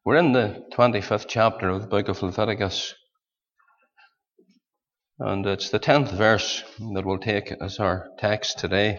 We're in the 25th chapter of the book of Leviticus, and it's the 10th verse that we'll take as our text today.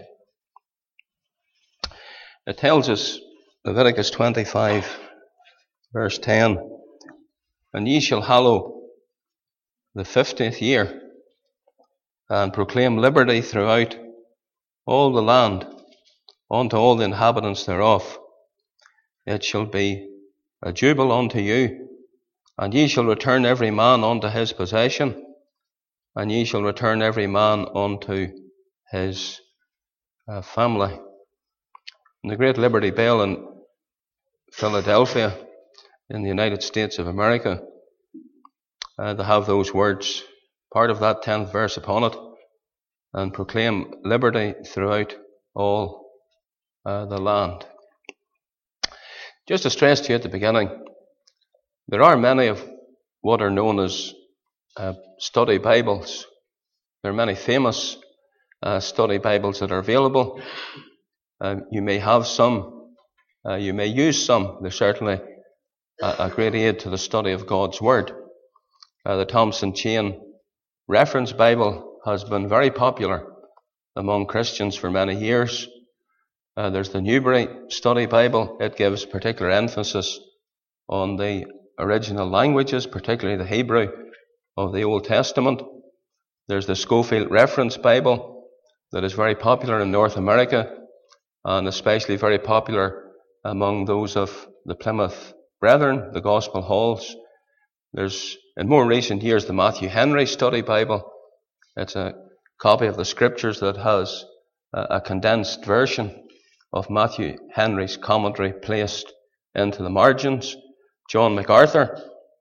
It tells us, Leviticus 25, verse 10, "And ye shall hallow the 50th year, and proclaim liberty throughout all the land unto all the inhabitants thereof. It shall be a jubile unto you, and ye shall return every man unto his possession, and ye shall return every man unto his family." And the great Liberty Bell in Philadelphia, in the United States of America, they have those words, part of that 10th verse upon it, "and proclaim liberty throughout all the land." Just to stress to you at the beginning, there are many of what are known as study Bibles. There are many famous study Bibles that are available. You may have some, you may use some. They're certainly a great aid to the study of God's Word. The Thompson Chain Reference Bible has been very popular among Christians for many years. There's the Newbury Study Bible. It gives particular emphasis on the original languages, particularly the Hebrew of the Old Testament. There's the Scofield Reference Bible that is very popular in North America, and especially very popular among those of the Plymouth Brethren, the Gospel Halls. There's, in more recent years, the Matthew Henry Study Bible. It's a copy of the Scriptures that has a condensed version of Matthew Henry's commentary placed into the margins. John MacArthur,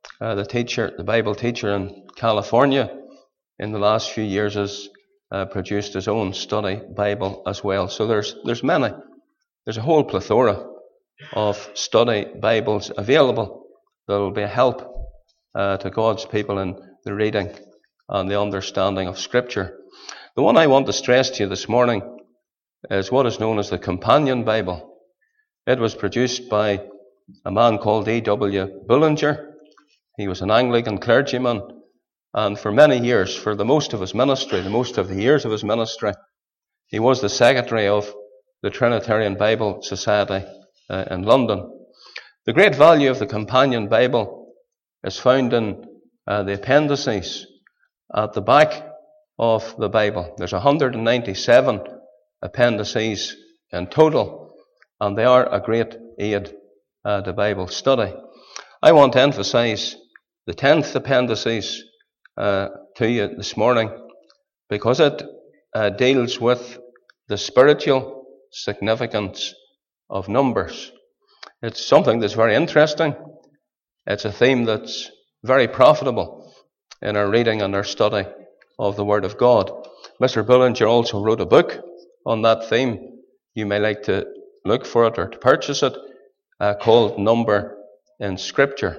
the Bible teacher in California, in the last few years has produced his own study Bible as well. So there's many. There's a whole plethora of study Bibles available that will be a help to God's people in the reading and the understanding of Scripture. The one I want to stress to you this morning is what is known as the Companion Bible. It was produced by a man called E.W. Bullinger. He was an Anglican clergyman, and for many years, for the most of his ministry, the most of the years of his ministry, he was the secretary of the Trinitarian Bible Society in London. The great value of the Companion Bible is found in the appendices at the back of the Bible. There's 197 appendices in total, and they are a great aid to Bible study. I want to emphasize the 10th appendices to you this morning because it deals with the spiritual significance of numbers. It's something that's very interesting. It's a theme that's very profitable in our reading and our study of the Word of God. Mr. Bullinger also wrote a book on that theme. You may like to look for it or to purchase it, called Number in Scripture.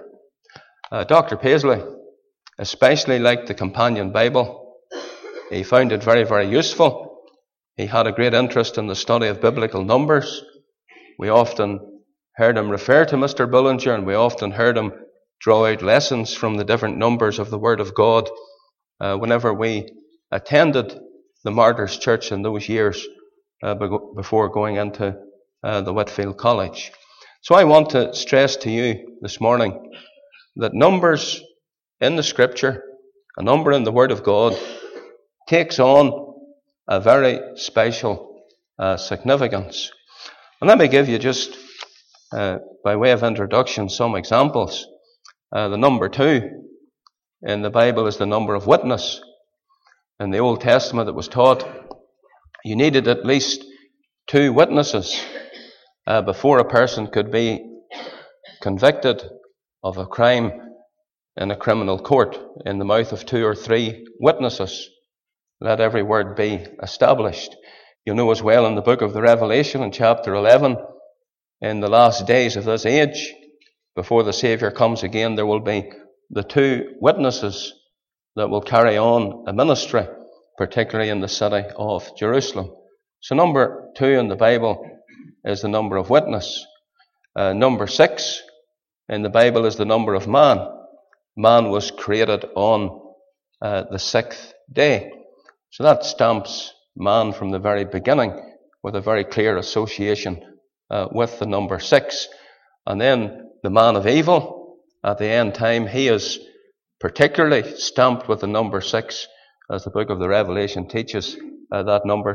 Dr. Paisley especially liked the Companion Bible. He found it very, very useful. He had a great interest in the study of biblical numbers. We often heard him refer to Mr. Bullinger, and we often heard him draw out lessons from the different numbers of the Word of God whenever we attended the Martyrs Church in those years before going into the Whitfield College. So I want to stress to you this morning that numbers in the Scripture, a number in the Word of God, takes on a very special significance. And let me give you just, by way of introduction, some examples. The number 2 in the Bible is the number of witness. In the Old Testament it was taught you needed at least 2 witnesses before a person could be convicted of a crime in a criminal court. In the mouth of 2 or 3 witnesses, let every word be established. You'll know as well in the book of the Revelation in chapter 11, in the last days of this age, before the Saviour comes again, there will be the 2 witnesses that will carry on a ministry, particularly in the city of Jerusalem. So number 2 in the Bible is the number of witness. Number 6 in the Bible is the number of man. Man was created on the sixth day. So that stamps man from the very beginning with a very clear association with the number 6. And then the man of evil, at the end time, he is particularly stamped with the number 6, as the book of the Revelation teaches, that number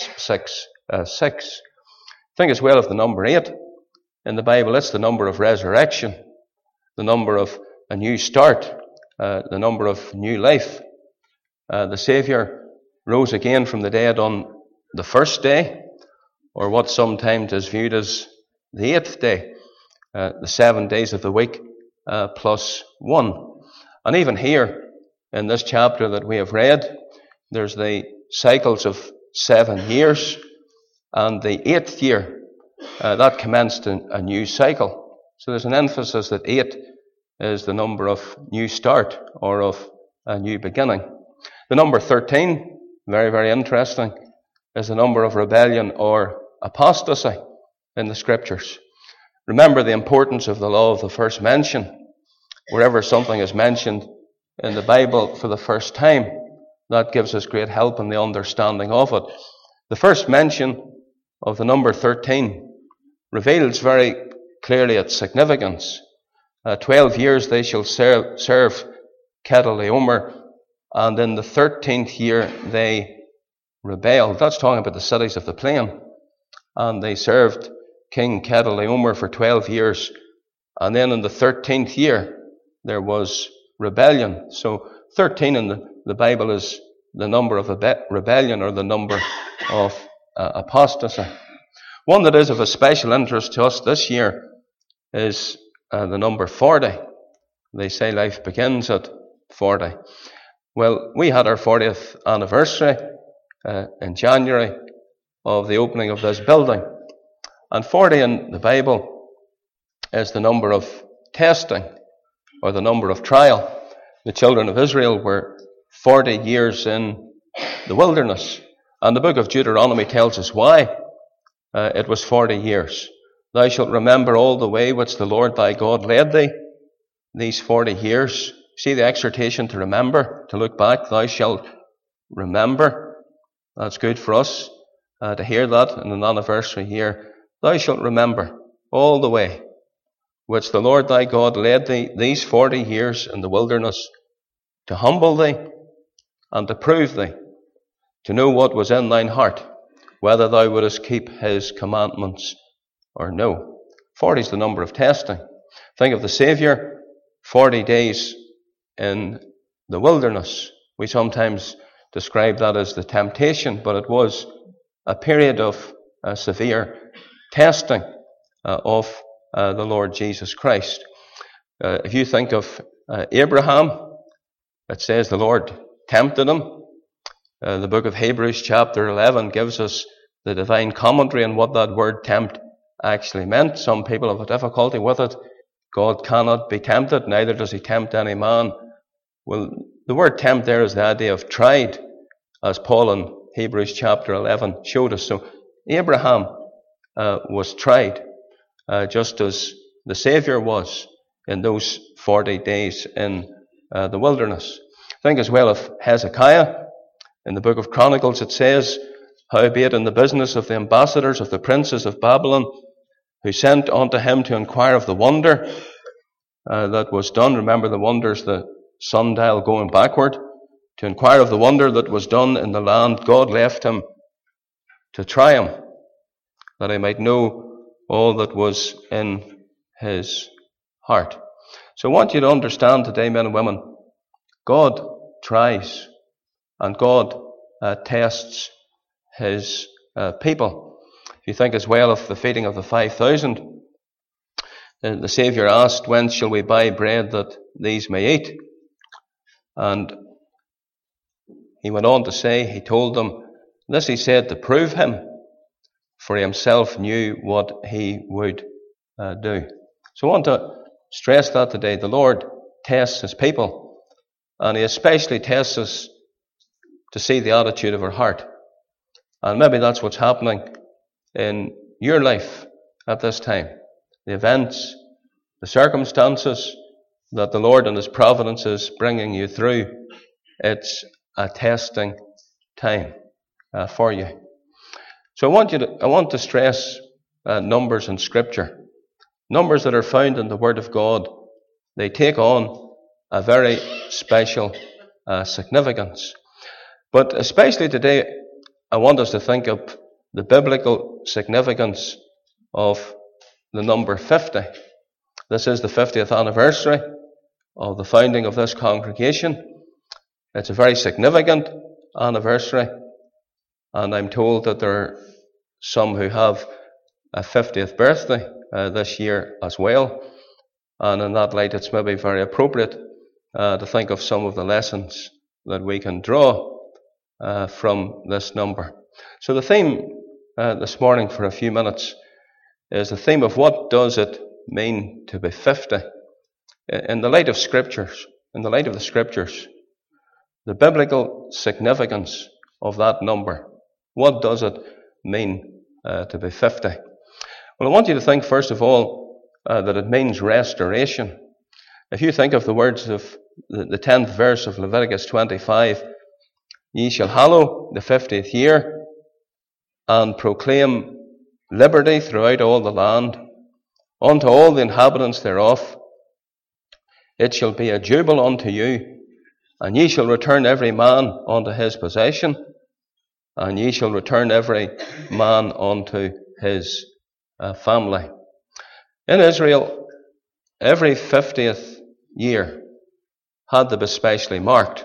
666. Think as well of the number 8 in the Bible. It's the number of resurrection, the number of a new start, the number of new life. The Saviour rose again from the dead on the first day, or what sometimes is viewed as the 8th day, the 7 days of the week plus 1. And even here in this chapter that we have read, there's the cycles of 7 years, and the 8th year that commenced a new cycle. So there's an emphasis that 8 is the number of new start, or of a new beginning. The number 13, very, very interesting, is the number of rebellion or apostasy in the Scriptures. Remember the importance of the law of the first mention. Wherever something is mentioned in the Bible for the first time, that gives us great help in the understanding of it. The first mention of the number 13 reveals very clearly its significance. 12 years they shall serve Chedorlaomer, and in the 13th year they rebelled. That's talking about the cities of the plain. And they served King Chedorlaomer for 12 years. And then in the 13th year there was rebellion. So 13 in the Bible is the number of rebellion, or the number of apostasy. One that is of a special interest to us this year is the number 40. They say life begins at 40. Well, we had our 40th anniversary in January of the opening of this building. And 40 in the Bible is the number of testing, or the number of trial. The children of Israel were 40 years in the wilderness. And the book of Deuteronomy tells us why it was 40 years. Thou shalt remember all the way which the Lord thy God led thee these 40 years. See the exhortation to remember, to look back. Thou shalt remember. That's good for us to hear that in an anniversary year. Thou shalt remember all the way which the Lord thy God led thee these 40 years in the wilderness, to humble thee and to prove thee, to know what was in thine heart, whether thou wouldest keep his commandments or no. 40 is the number of testing. Think of the Saviour, 40 days in the wilderness. We sometimes describe that as the temptation, but it was a period of severe testing of the Lord Jesus Christ. If you think of Abraham, it says the Lord tempted him. The book of Hebrews chapter 11 gives us the divine commentary on what that word tempt actually meant. Some people have a difficulty with it. God cannot be tempted, neither does he tempt any man. Well, the word tempt there is the idea of tried, as Paul in Hebrews chapter 11 showed us. So Abraham was tried, just as the Saviour was in those 40 days in the wilderness. Think as well of Hezekiah. In the book of Chronicles it says, howbeit in the business of the ambassadors of the princes of Babylon, who sent unto him to inquire of the wonder that was done. Remember, the wonder's the sundial going backward. To inquire of the wonder that was done in the land, God left him to try him, that he might know all that was in his heart. So I want you to understand today, men and women, God tries and God tests his people. If you think as well of the feeding of the 5,000, the Saviour asked, when shall we buy bread that these may eat? And he went on to say, he told them, this he said to prove him, for he himself knew what he would do. So I want to stress that today. The Lord tests his people, and he especially tests us to see the attitude of our heart. And maybe that's what's happening in your life at this time. The events the circumstances that the Lord in His providence is bringing you through, it's a testing time for you. So I want to stress numbers in Scripture. Numbers that are found in the Word of God. They take on a very special significance. But especially today, I want us to think of the biblical significance of the number 50. This is the 50th anniversary of the founding of this congregation. It's a very significant anniversary, and I'm told that there are some who have a 50th birthday this year as well. And in that light, it's maybe very appropriate to think of some of the lessons that we can draw from this number. So the theme this morning for a few minutes is the theme of what does it mean to be 50 in the light of Scriptures, in the light of the Scriptures, the biblical significance of that number. What does it mean to be 50? Well, I want you to think first of all that it means restoration. If you think of the words of the 10th verse of Leviticus 25, ye shall hallow the 50th year and proclaim liberty throughout all the land unto all the inhabitants thereof. It shall be a jubile unto you, and ye shall return every man unto his possession, and ye shall return every man unto his family. In Israel, every 50th year had to be specially marked.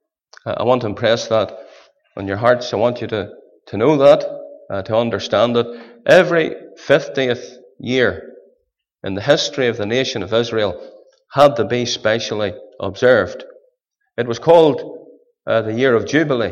I want to impress that on your hearts. I want you to know that, to understand it. Every 50th year in the history of the nation of Israel had to be specially observed. It was called the year of Jubilee.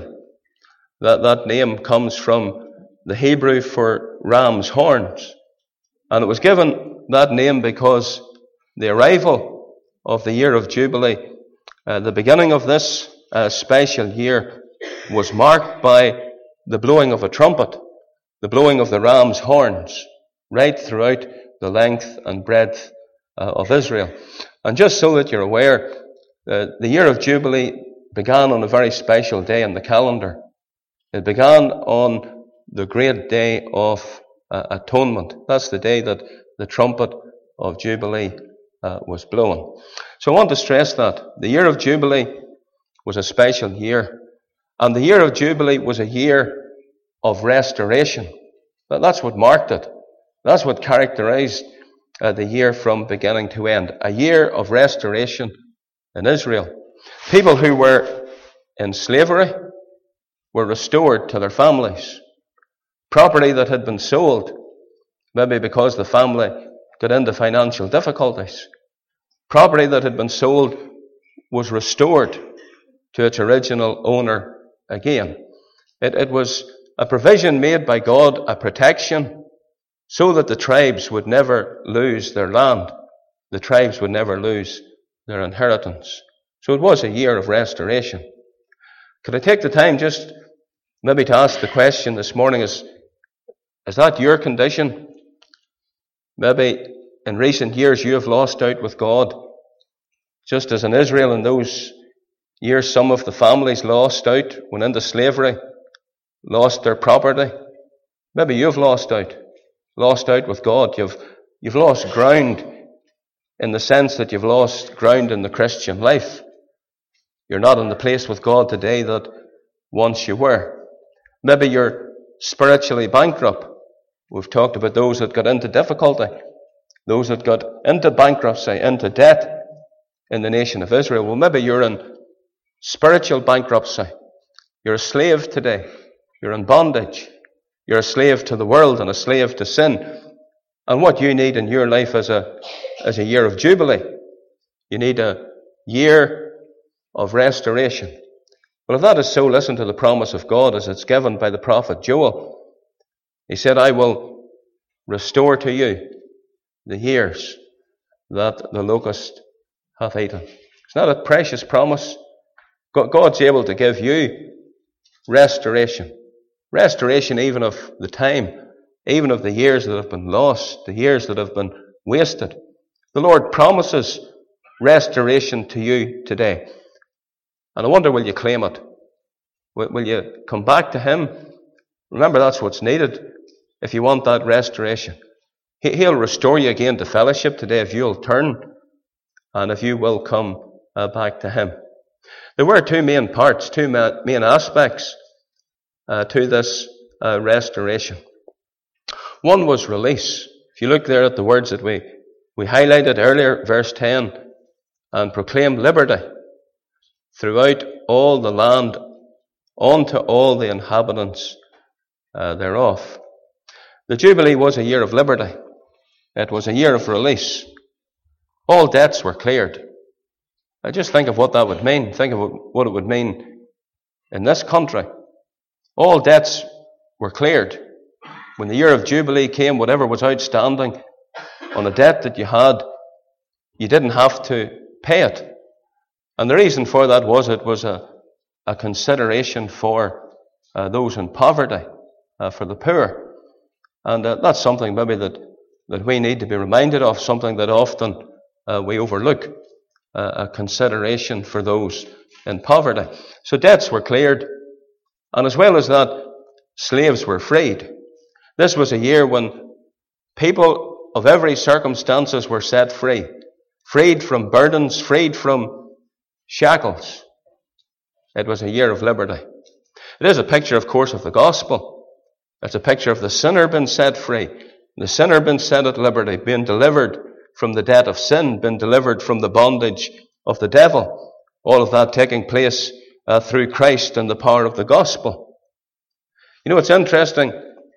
That name comes from the Hebrew for ram's horns. And it was given that name because the arrival of the year of Jubilee, the beginning of this special year, was marked by the blowing of a trumpet, the blowing of the ram's horns, right throughout the length and breadth of Israel. And just so that you're aware, the year of Jubilee began on a very special day in the calendar. It began on the great day of Atonement. That's the day that the trumpet of Jubilee was blown. So I want to stress that. The year of Jubilee was a special year. And the year of Jubilee was a year of restoration. But that's what marked it. That's what characterized the year from beginning to end. A year of restoration in Israel. People who were in slavery were restored to their families. Property that had been sold, maybe because the family got into financial difficulties, property that had been sold was restored to its original owner again. It was a provision made by God, a protection, so that the tribes would never lose their land. The tribes would never lose their inheritance. So it was a year of restoration. Could I take the time just maybe to ask the question this morning, is that your condition? Maybe in recent years you have lost out with God. Just as in Israel in those years some of the families lost out, went into slavery, lost their property. Maybe you've lost out with God. You've lost ground in the sense that you've lost ground in the Christian life. You're not in the place with God today that once you were. Maybe you're spiritually bankrupt. We've talked about those that got into difficulty, those that got into bankruptcy, into debt in the nation of Israel. Well, maybe you're in spiritual bankruptcy. You're a slave today. You're in bondage. You're a slave to the world and a slave to sin. And what you need in your life is a year of Jubilee. You need a year of restoration. Well, if that is so, listen to the promise of God as it's given by the prophet Joel. He said, I will restore to you the years that the locust hath eaten. It's not a precious promise. God's able to give you restoration. Restoration even of the time, even of the years that have been lost, the years that have been wasted. The Lord promises restoration to you today. And I wonder, will you claim it? Will you come back to Him? Remember, that's what's needed if you want that restoration. He'll restore you again to fellowship today if you'll turn and if you will come back to Him. There were two main parts, two main aspects to this restoration. One was release. If you look there at the words that we highlighted earlier, verse 10, and proclaim liberty throughout all the land unto all the inhabitants thereof. The Jubilee was a year of liberty. It was a year of release. All debts were cleared. Just think of what that would mean. Think of what it would mean in this country. All debts were cleared. When the year of Jubilee came, whatever was outstanding on a debt that you had, you didn't have to pay it. And the reason for that was it was a consideration for those in poverty, for the poor. And that's something maybe that we need to be reminded of, something that often we overlook, a consideration for those in poverty. So debts were cleared, and as well as that, slaves were freed. This was a year when people of every circumstances were set free, freed from burdens, freed from shackles. It was a year of liberty. It is a picture, of course, of the gospel. It's a picture of the sinner being set free, the sinner being set at liberty, being delivered from the debt of sin, being delivered from the bondage of the devil. All of that taking place through Christ and the power of the gospel. You know, it's interesting.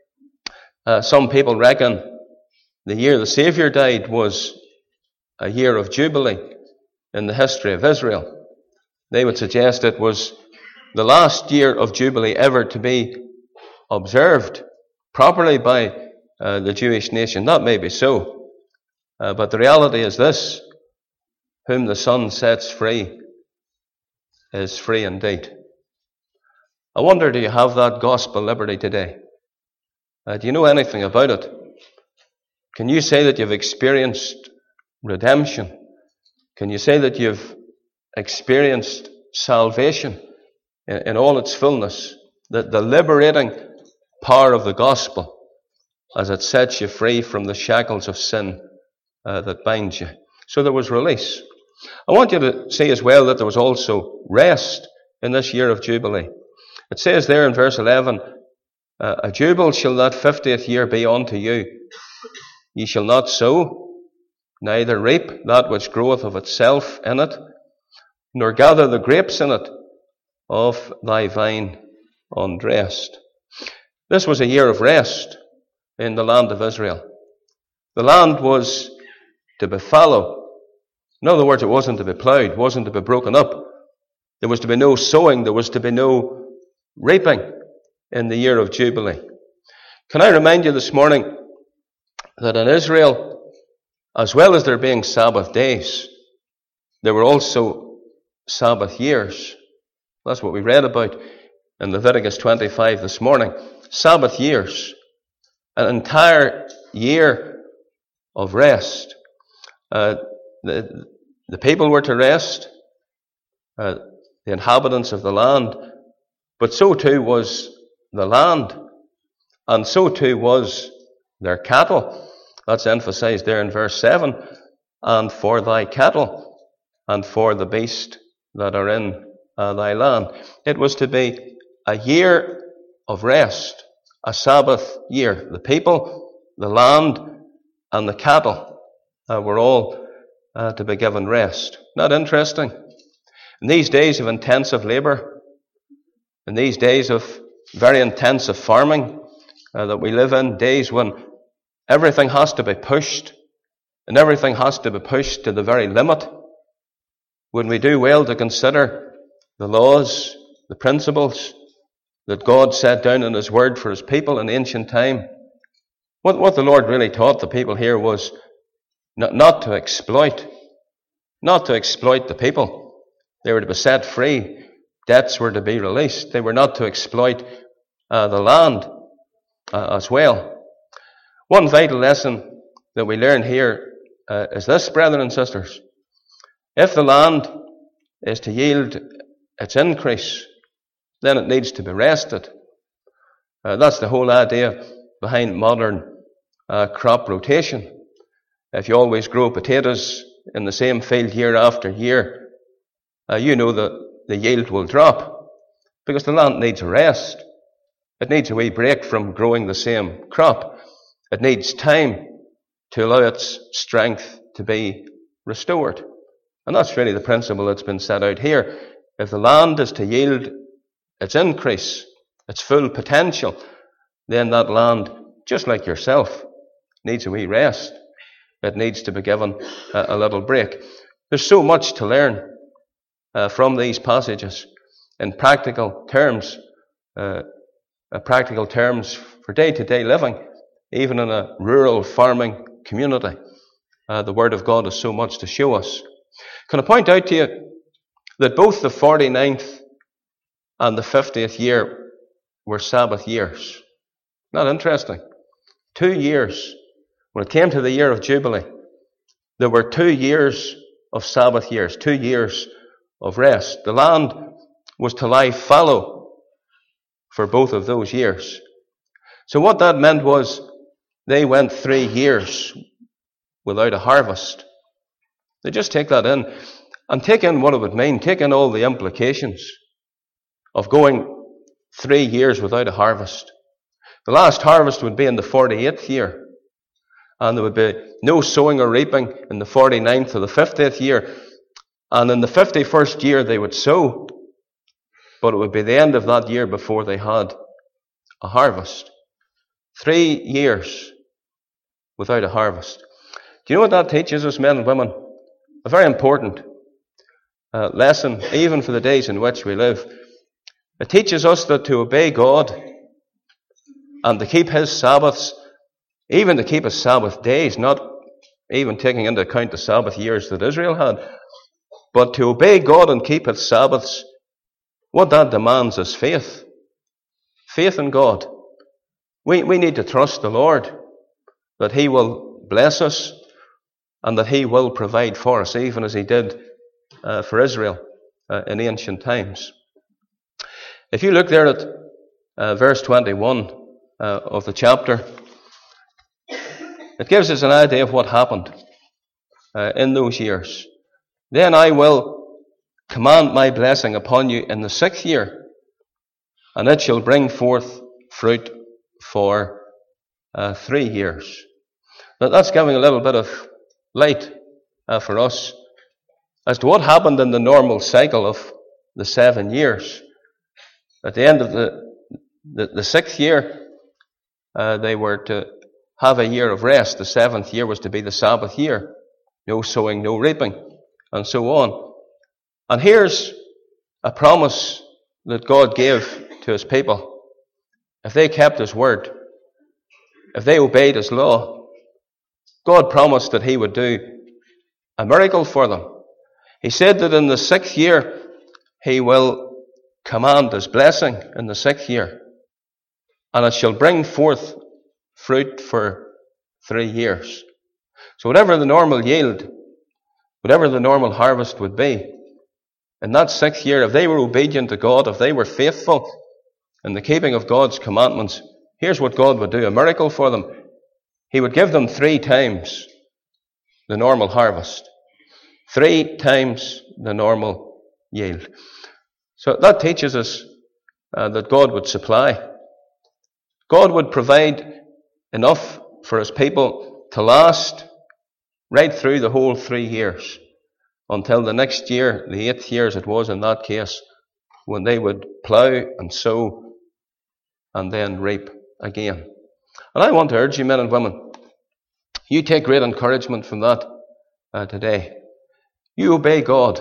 Some people reckon the year the Saviour died was a year of Jubilee in the history of Israel. They would suggest it was the last year of Jubilee ever to be observed properly by the Jewish nation. That may be so. But the reality is this: whom the Son sets free is free indeed. I wonder, do you have that gospel liberty today? Do you know anything about it? Can you say that you've experienced redemption? Can you say that you've experienced salvation in all its fullness? The liberating power of the gospel as it sets you free from the shackles of sin that binds you. So there was release. I want you to see as well that there was also rest in this year of Jubilee. It says there in verse 11, a jubile shall that 50th year be unto you. Ye shall not sow, neither reap that which groweth of itself in it, nor gather the grapes in it of thy vine undressed. This was a year of rest in the land of Israel. The land was to be fallow. In other words, it wasn't to be ploughed, it wasn't to be broken up. There was to be no sowing, there was to be no reaping in the year of Jubilee. Can I remind you this morning that in Israel, as well as there being Sabbath days, there were also Sabbath years. That's what we read about in Leviticus 25 this morning. Sabbath years. An entire year of rest. The people were to rest, the inhabitants of the land, but so too was the land, and so too was their cattle. That's emphasized there in verse 7. And for thy cattle, and for the beast that are in thy land. It was to be a year of rest, a Sabbath year. The people, the land, and the cattle were all to be given rest. Not interesting? In these days of intensive labour, in these days of very intensive farming that we live in, days when everything has to be pushed, and everything has to be pushed to the very limit, when we do well to consider the laws, the principles that God set down in His Word for His people in ancient time, what the Lord really taught the people here was not to exploit the people. They were to be set free. Debts were to be released. They were not to exploit the land as well. One vital lesson that we learn here is this, brethren and sisters. If the land is to yield its increase, then it needs to be rested. That's the whole idea behind modern crop rotation. If you always grow potatoes in the same field year after year, you know that the yield will drop because the land needs a rest. It needs a wee break from growing the same crop. It needs time to allow its strength to be restored. And that's really the principle that's been set out here. If the land is to yield its increase, its full potential, then that land, just like yourself, needs a wee rest. It needs to be given a little break. There's so much to learn from these passages in practical terms for day-to-day living, even in a rural farming community. The Word of God has so much to show us. Can I point out to you that both the 49th and the 50th year were Sabbath years? Not interesting. 2 years. When it came to the year of Jubilee, there were 2 years of Sabbath years, 2 years of rest. The land was to lie fallow for both of those years. So what that meant was they went 3 years without a harvest. They just take that in and take in what it would mean, take in all the implications of going 3 years without a harvest. The last harvest would be in the 48th year, and there would be no sowing or reaping in the 49th or the 50th year. And in the 51st year they would sow, but it would be the end of that year before they had a harvest. 3 years without a harvest. Do you know what that teaches us, men and women? A very important lesson, even for the days in which we live. It teaches us that to obey God and to keep His Sabbaths, even to keep His Sabbath days, not even taking into account the Sabbath years that Israel had, but to obey God and keep His Sabbaths, what that demands is faith. Faith in God. We need to trust the Lord that He will bless us and that He will provide for us, even as He did for Israel in ancient times. If you look there at verse 21 of the chapter, it gives us an idea of what happened in those years. Then I will command my blessing upon you in the 6th year, and it shall bring forth fruit for 3 years. Now that's giving a little bit of light for us as to what happened in the normal cycle of the 7 years. At the end of the 6th year, they were to have a year of rest. The 7th year was to be the Sabbath year. No sowing, no reaping, and so on. And here's a promise that God gave to His people. If they kept His word, if they obeyed His law, God promised that He would do a miracle for them. He said that in the 6th year, He will command His blessing in the 6th year, and it shall bring forth fruit for 3 years. So whatever the normal yield, whatever the normal harvest would be, in that 6th year, if they were obedient to God, if they were faithful in the keeping of God's commandments, here's what God would do, a miracle for them. He would give them 3 times the normal harvest. 3 times the normal yield. So that teaches us that God would supply. God would provide enough for His people to last right through the whole 3 years, until the next year, the 8th year as it was in that case, when they would plough and sow and then reap again. And I want to urge you, men and women, you take great encouragement from that today. You obey God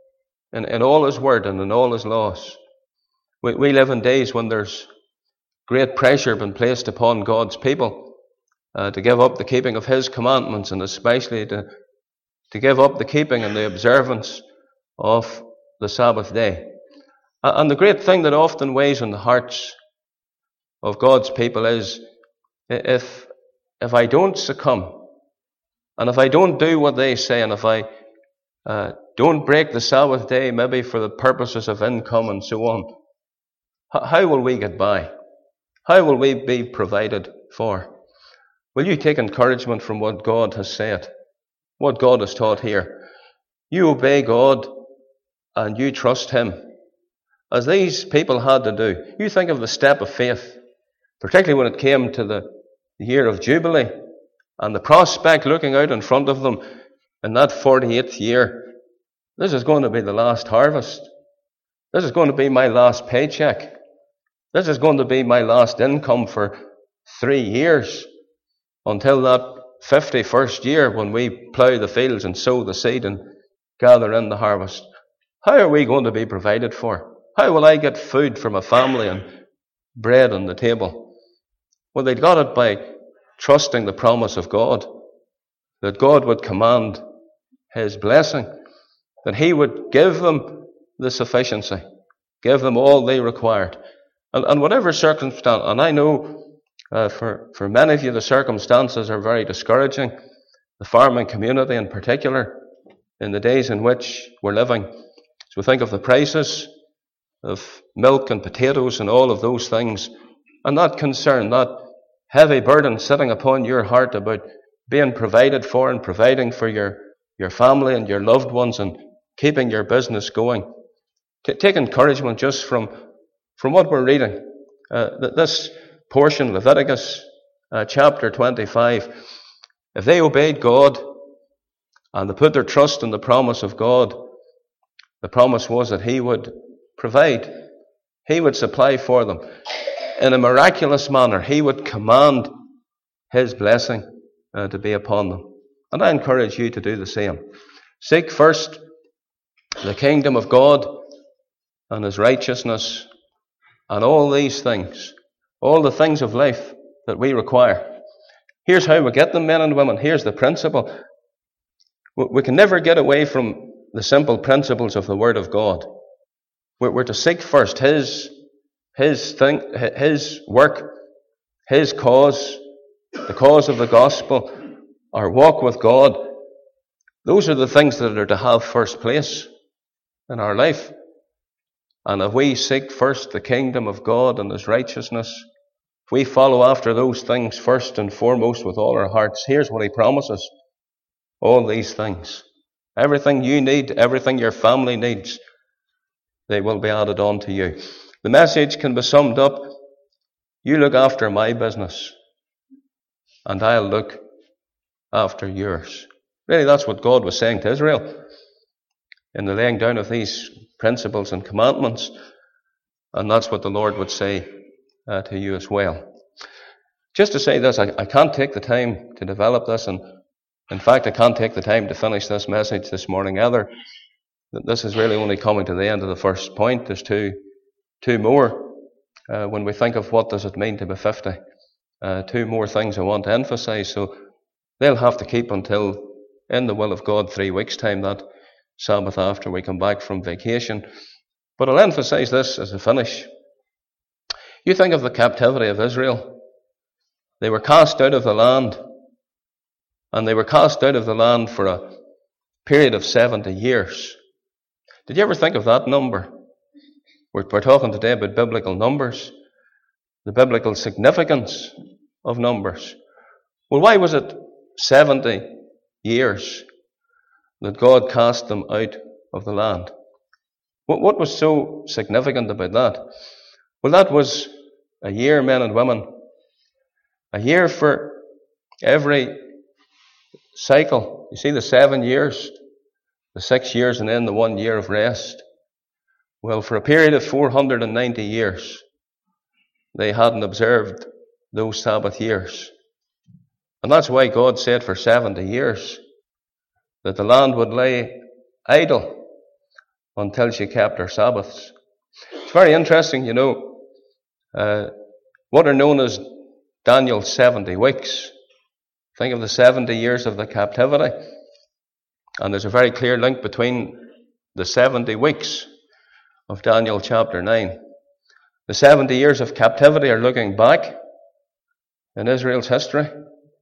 in all His word and in all His laws. We live in days when there's great pressure been placed upon God's people to give up the keeping of His commandments, and especially to give up the keeping and the observance of the Sabbath day. And the great thing that often weighs on the hearts of God's people is, if I don't succumb And if I don't do what they say, and if I don't break the Sabbath day, maybe for the purposes of income and so on, how will we get by? How will we be provided for? Will you take encouragement from what God has said, what God has taught here? You obey God and you trust Him, as these people had to do. You think of the step of faith, particularly when it came to the year of Jubilee and the prospect looking out in front of them in that 48th year. This is going to be the last harvest. This is going to be my last paycheck. This is going to be my last income for 3 years until that 51st year when we plough the fields and sow the seed and gather in the harvest. How are we going to be provided for? How will I get food for my family and bread on the table? Well, they got it by trusting the promise of God, that God would command His blessing, that He would give them the sufficiency, give them all they required. And whatever circumstance, and I know for many of you the circumstances are very discouraging, the farming community in particular, in the days in which we're living. So we think of the prices of milk and potatoes and all of those things, and that concern, that heavy burden sitting upon your heart about being provided for and providing for your family and your loved ones and keeping your business going. Take encouragement just from what we're reading. This portion, Leviticus chapter 25, if they obeyed God and they put their trust in the promise of God, the promise was that He would provide. He would supply for them. In a miraculous manner, He would command His blessing to be upon them. And I encourage you to do the same. Seek first the kingdom of God and His righteousness, and all these things, all the things of life that we require. Here's how we get them, men and women. Here's the principle. We can never get away from the simple principles of the Word of God. We're to seek first His work, His cause, the cause of the gospel, our walk with God. Those are the things that are to have first place in our life. And if we seek first the kingdom of God and His righteousness, if we follow after those things first and foremost with all our hearts, here's what He promises. All these things. Everything you need, everything your family needs, they will be added on to you. The message can be summed up: you look after my business, and I'll look after yours. Really, that's what God was saying to Israel in the laying down of these principles and commandments. And that's what the Lord would say to you as well. Just to say this, I can't take the time to develop this, and in fact I can't take the time to finish this message this morning either. This is really only coming to the end of the first point. There's two more when we think of what does it mean to be 50. Two more things I want to emphasize, so they'll have to keep until, in the will of God, 3 weeks' time, that Sabbath after we come back from vacation. But I'll emphasize this as a finish. You think of the captivity of Israel. They were cast out of the land, and they were cast out of the land for a period of 70 years. Did you ever think of that number? We're talking today about biblical numbers, the biblical significance of numbers. Well, why was it 70 years that God cast them out of the land? What was so significant about that? Well, that was a year, men and women, a year for every cycle. You see, the 7 years, the 6 years, and then the 1 year of rest. Well, for a period of 490 years, they hadn't observed those Sabbath years. And that's why God said for 70 years that the land would lay idle until she kept her Sabbaths. It's very interesting, you know, what are known as Daniel's 70 weeks. Think of the 70 years of the captivity. And there's a very clear link between the 70 weeks of Daniel chapter 9. The 70 years of captivity are looking back in Israel's history.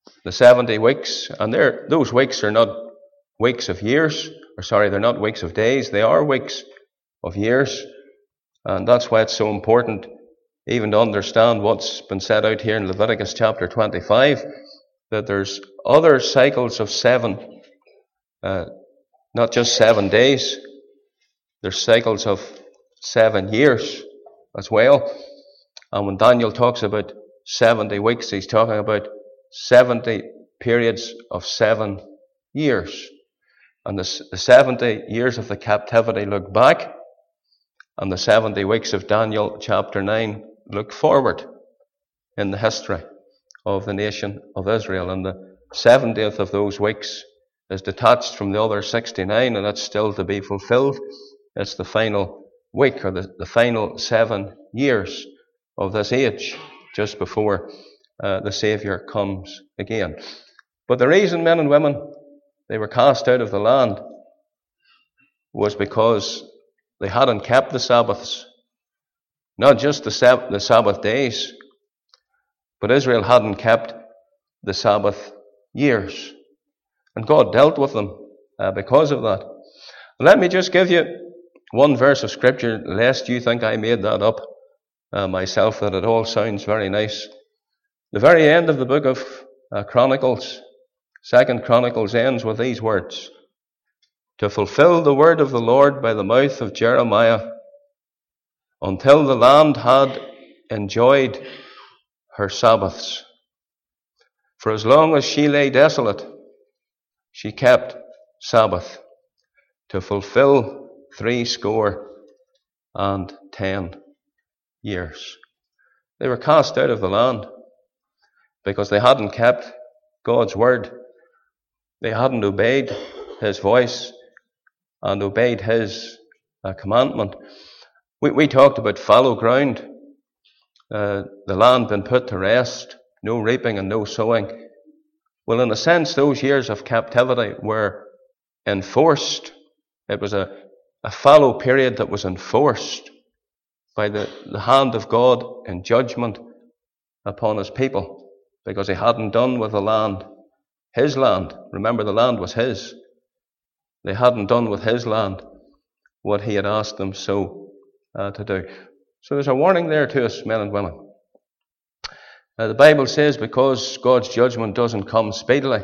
the 70 weeks, and those weeks are not weeks of years, they're not weeks of days, they are weeks of years. And that's why it's so important even to understand what's been set out here in Leviticus chapter 25, that there's other cycles of 7, not just 7 days. There's cycles of 7 years as well. And when Daniel talks about 70 weeks, he's talking about 70 periods of 7 years. And the 70 years of the captivity look back, and the 70 weeks of Daniel chapter 9 look forward in the history of the nation of Israel. And the 70th of those weeks is detached from the other 69, and it's still to be fulfilled. It's the final week, or the final 7 years of this age, just before the Saviour comes again. But the reason men and women, they were cast out of the land, was because they hadn't kept the Sabbaths. Not just the Sabbath days, but Israel hadn't kept the Sabbath years. And God dealt with them because of that. Let me just give you one verse of Scripture, lest you think I made that up myself, that it all sounds very nice. The very end of the book of Chronicles, 2 Chronicles, ends with these words: to fulfill the word of the Lord by the mouth of Jeremiah, until the land had enjoyed her Sabbaths. For as long as she lay desolate, she kept Sabbath, to fulfill 70 years. They were cast out of the land because they hadn't kept God's word. They hadn't obeyed His voice and obeyed His commandment. We talked about fallow ground, the land being put to rest, no reaping and no sowing. Well, in a sense, those years of captivity were enforced. It was a fallow period that was enforced by the hand of God in judgment upon His people, because He hadn't done with the land, His land. Remember, the land was His. They hadn't done with His land what He had asked them to do. So there's a warning there to us, men and women. The Bible says because God's judgment doesn't come speedily,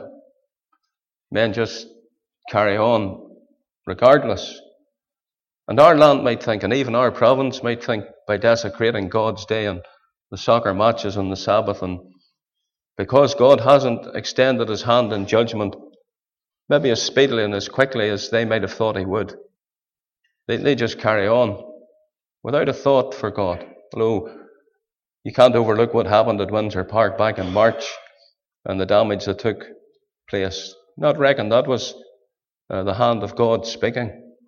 men just carry on regardless. And our land might think, and even our province might think, by desecrating God's day and the soccer matches on the Sabbath, and because God hasn't extended His hand in judgment, maybe as speedily and as quickly as they might have thought He would, they just carry on without a thought for God. Although you can't overlook what happened at Windsor Park back in March and the damage that took place. Not reckon that was the hand of God speaking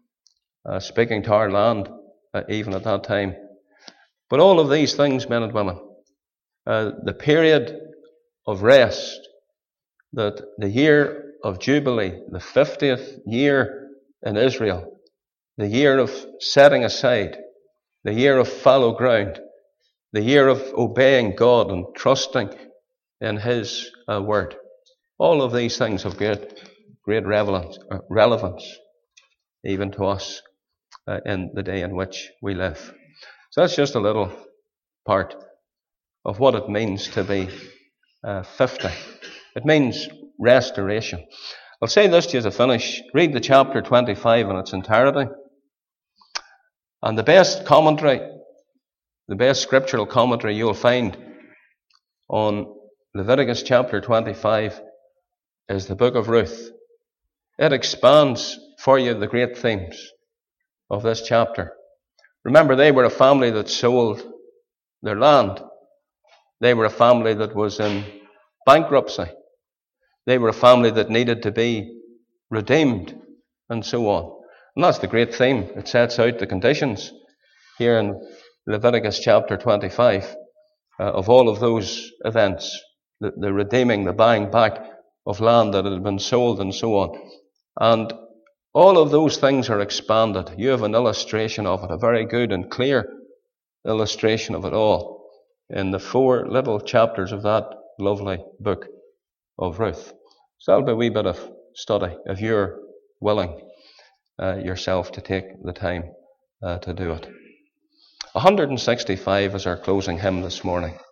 to our land even at that time. But all of these things, men and women, the period of rest, that the year of Jubilee, the 50th year in Israel, the year of setting aside, the year of fallow ground, the year of obeying God and trusting in His word. All of these things have great relevance even to us in the day in which we live. So that's just a little part of what it means to be 50. It means restoration. I'll say this to you to finish. Read the chapter 25 in its entirety. And the best commentary, the best scriptural commentary you'll find on Leviticus chapter 25 is the book of Ruth. It expands for you the great themes of this chapter. Remember, they were a family that sold their land. They were a family that was in bankruptcy. They were a family that needed to be redeemed, and so on. And that's the great theme. It sets out the conditions here in Leviticus chapter 25 of all of those events, the redeeming, the buying back of land that had been sold, and so on. And all of those things are expanded. You have an illustration of it, a very good and clear illustration of it all, in the 4 little chapters of that lovely book of Ruth. So that'll be a wee bit of study if you're willing yourself to take the time to do it. 165 is our closing hymn this morning.